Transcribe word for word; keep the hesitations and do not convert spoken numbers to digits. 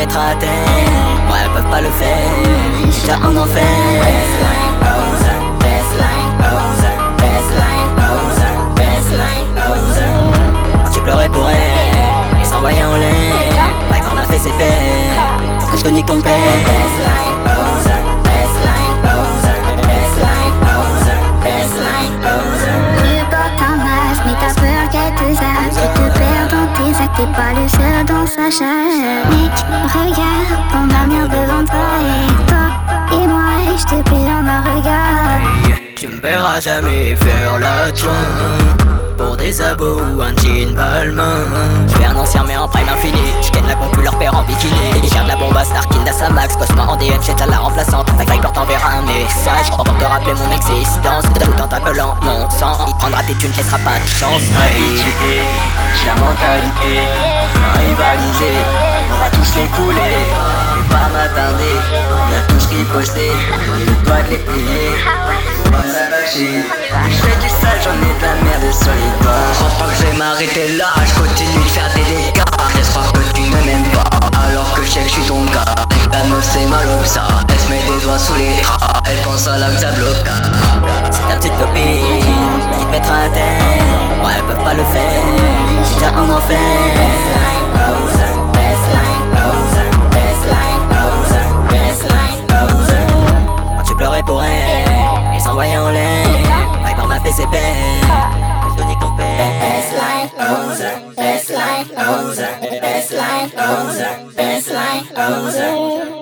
mettre à terre. Ouais, elles peuvent pas le faire, déjà en enfer. Baseline, Oza, baseline, Oza, baseline, Oza, baseline, Oza. Quand tu pleurais pour elle, et s'envoyait en l'air. La grande a fait ses pères, pour que je te nique ton père. Baseline, Oza, baseline, Oza, baseline, Oza, baseline, Oza. Tu portes un masque, mais t'as peur qu'elle te zappe. Tu te perds dans tes actes, t'es pas le seul dans sa chatte. Mec, regarde, on dormir devant toi et toi et moi, et je te plie dans un regard. Tu me verras jamais faire la tronc pour des abos ou un jean balmain. Je suis un ancien mais en prime infini. J'ken la concu leur père en bikini. J'ai de la bombe à Snarkin d'Assa Max. Cosma en D M, j'ai la remplaçante. Faille porte t'enverra un message pour te rappeler mon existence. Tout en t'appelant mon sang. Il prendra tes thunes, laissera pas de chance. Habitué, j'ai la mentalité rivalisée, on va tous les couler. Je vais pas m'attarder, on a tous riposté. Le doigt de les plier, faut pas s'attacher. Je fais du sale, j'en ai de la merde sur les doigts. Je crois pas que je vais m'arrêter là, je continue de faire des dégâts. Laisse croire que tu ne m'aimes pas, alors que je sais que je suis ton gars. La meuf c'est mal au ça, elle se met des doigts sous les draps. Elle pense à là que ça bloque. C'est ta petite copine qui te mettra à terre. Ouais, elles peuvent pas le faire, déjà en enfer. Baseline, Oza, baseline, Oza, baseline, Oza, baseline, Oza. Quand tu pleurais pour elle, elle s'envoyait en l'air. Viper m'a fait ses pères, je te nique ton père. Baseline, Oza, baseline, Oza, baseline, Oza, baseline, Oza.